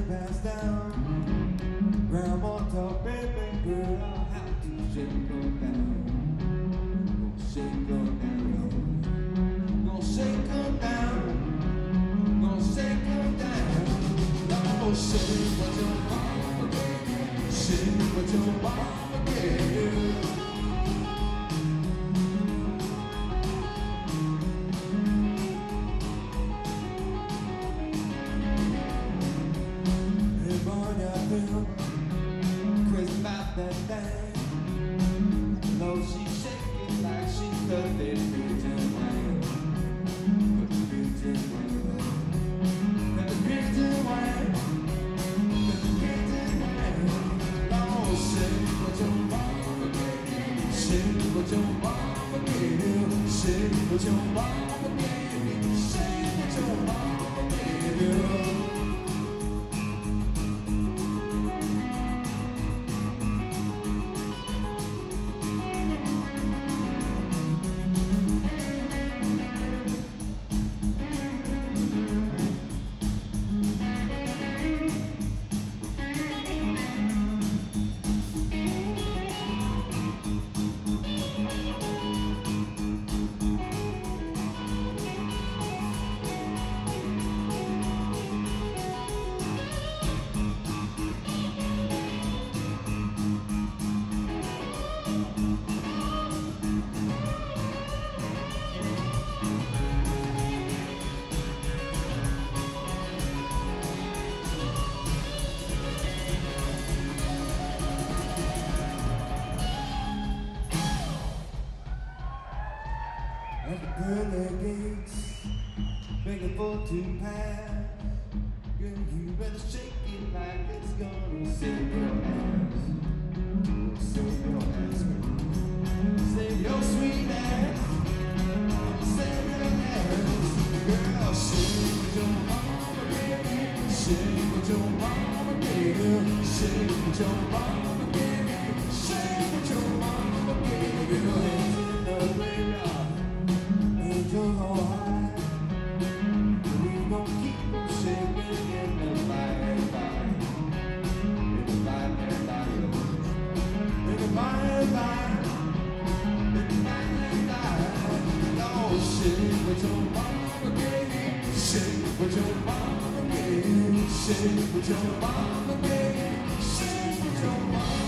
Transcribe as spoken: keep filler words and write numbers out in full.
pass down. Grandma talk, baby girl, I'll have to shake her down. Gonna shake her down. Gonna shake her down. Gonna shake her down. Oh, shake what your mama gave you. Shake what your mama gave you. Crazy about that thing. I know she's shaking like she's the pigeon wing. But the pigeon wing. But the pigeon wing. But the pigeon wing. Oh, shake what your mama gave you. Shake what your mama gave you. Shake what your mama gave you. Shake what your mama gave you. At the pearly gates, begging for to pass. Girl, you better shake it like it's gonna save your ass. Save your ass, girl. Save your sweet ass. Save your ass. Girl, shake what your mama gave you. Shake what your mama gave you. Shake what your mama gave you. Shake what your mama gave you. Hands in the graveyard. Angels on high, we gon' keep them shaking in the light, light, in the light, light, light, in the light, light, in the light, light. Oh, shake what your mama gave you, shake what your mama gave you, shake what your mama gave you, shake what your mama.